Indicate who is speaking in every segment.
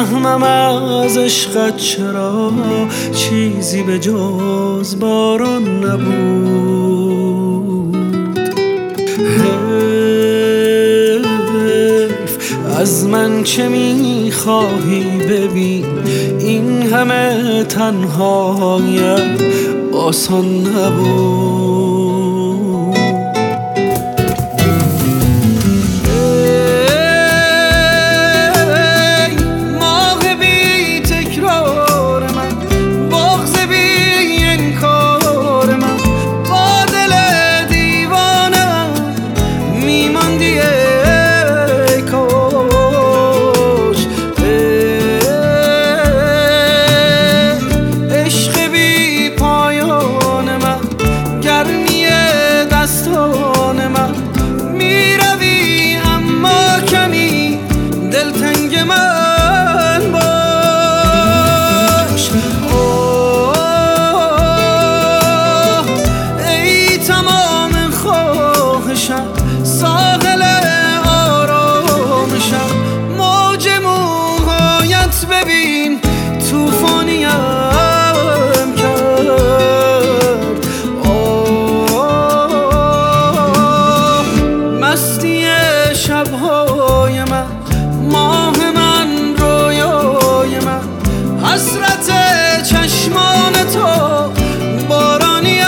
Speaker 1: نمیفهمم از عشقت چرا چیزی به جز باران نبود. حیف از من چه میخواهی ببین، این همه تنهایم آسان نبود. ساحل آرامشم، موج موهایت ببین توفانیم کرد. مستی شبهای من، ماه من، رویای من، حسرت چشمان تو بارانیم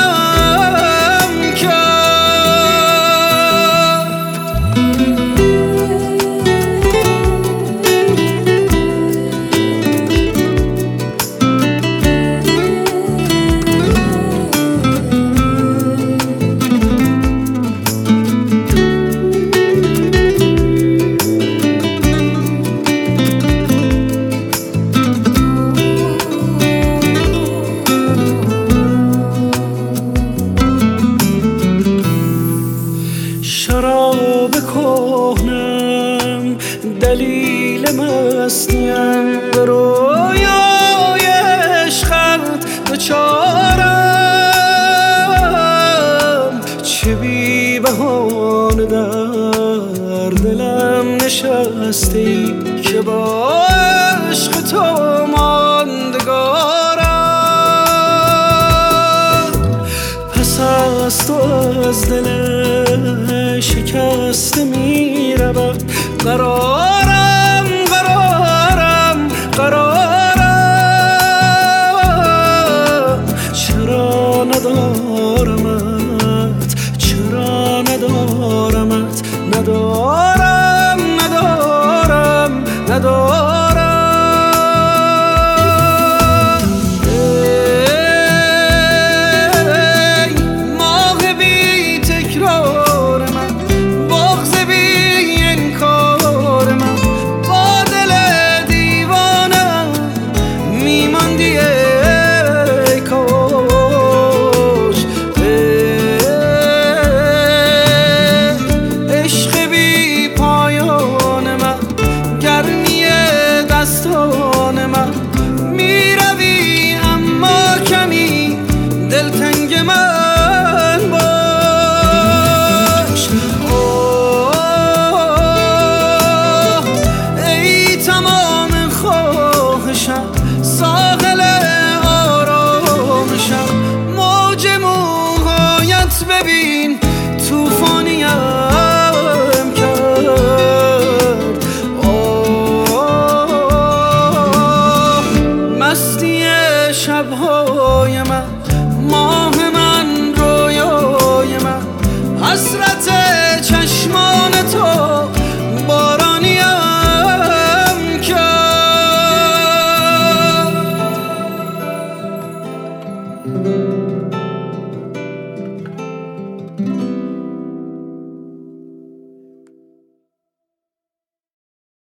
Speaker 1: شراب کهنم، دلیل مستیم، به رویای عشقت دچارم. چه بی بهانه در دلم نشستی که با عشق تو ماندگارم. پس از تو از دل شکسته می رود قرار